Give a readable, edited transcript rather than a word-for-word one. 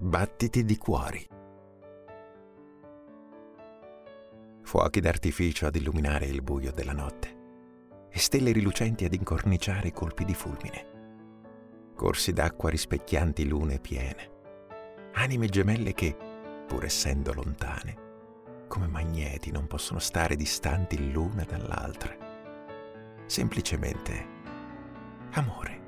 battiti di cuori. Fuochi d'artificio ad illuminare il buio della notte e stelle rilucenti ad incorniciare i colpi di fulmine. Corsi d'acqua rispecchianti lune piene, anime gemelle che, pur essendo lontane, come magneti non possono stare distanti l'una dall'altra. Semplicemente amore.